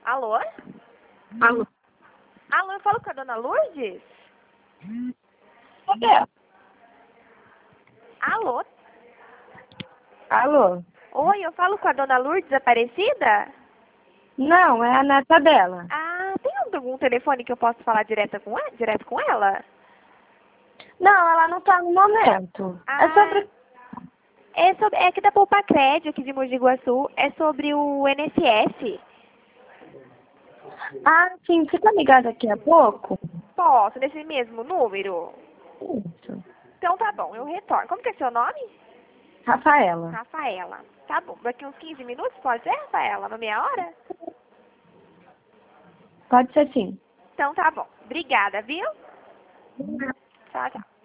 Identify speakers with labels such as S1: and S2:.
S1: Alô?
S2: Alô?
S1: Alô, eu falo com a dona Lourdes?
S2: Cadê?
S1: Alô?
S2: Alô?
S1: Oi, eu falo com a dona Lourdes Aparecida?
S2: Não, é a neta dela.
S1: Ah, tem algum telefone que eu possa falar direto com ela?
S2: Não, ela não tá no momento.
S1: Ah, é que da Poupa Crédito, aqui de Mogi Guaçu, é sobre o NSS.
S2: Ah, sim, você tá ligado daqui a pouco?
S1: Posso, nesse mesmo número?
S2: Isso.
S1: Então tá bom, eu retorno. Como que é seu nome?
S2: Rafaela.
S1: Rafaela. Tá bom, daqui uns 15 minutos, pode ser, Rafaela? Uma meia hora?
S2: Pode ser sim.
S1: Então tá bom. Obrigada, viu? Tchau, tchau.